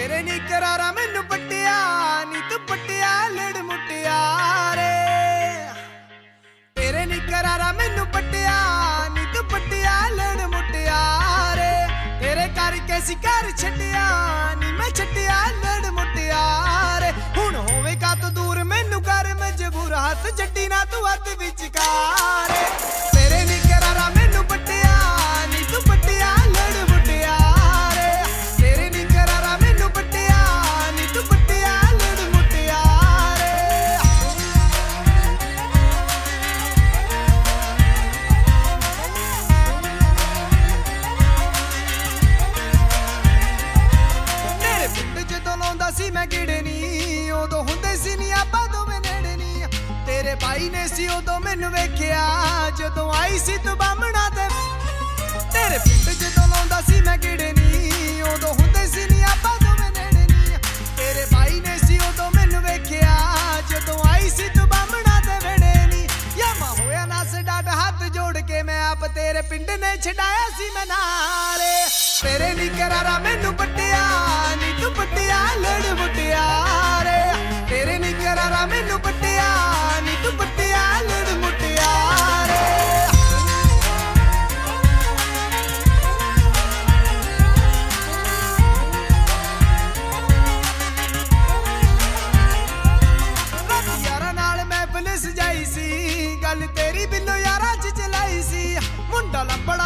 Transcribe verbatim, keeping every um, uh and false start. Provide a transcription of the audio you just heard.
तेरे नी करारा मैनू पट्टिया नी तू पट्टिया लड़ मुटियारे तेरे नी करारा मैनू पट्टिया नी तू पट्टिया लड़ मुटियारे तेरे करके शिकार छड्डिया नी मैं छड्डिया लड़ मुटियारे हुण होवेगा तू दूर मैनू कर मजबूर हाथ जड्डी ना तू हथ विचकारे तेरे नी करारा मैनू पट्टिया नी तू पट्टिया लड़ मुटियारे तेरे नी करारा मैनू पट्टिया नी तू पट्टिया लड़ मुटियारे तेरे पिंड जदों लाउंदा सी मैं गिड़े नी उदों हुंदे सी नी आपां दोवें नेड़े नी तेरे भाई ने सी उदों मैनू वेखिया जदों आई सी तू बामणा ते तेरे पिंड जदों लाउंदा सी मैं गिड़े नी उदों हुंदे सी नी आपां दोवें नेड़े नी तेरे भाई ने सी उदों मैनू वेखिया जदों आई सी तू बामणा ते वेड़े नी या मां होया नस डाट हाथ जोड़ के मैं आप तेरे पिंड ने छडाया सी मैं नारे तेरे नी करारा मैनू पट्टिया नी तू पट्टिया लड़ मुटियारे तेरे नी करारा मैनू पट्टिया नी तू पट्टिया लड़ मुटियारे राती यारां नाल महफिल सजाई सी गल तेरी बिल्लो यारां च चलाई सी मुंडा लंबड़ा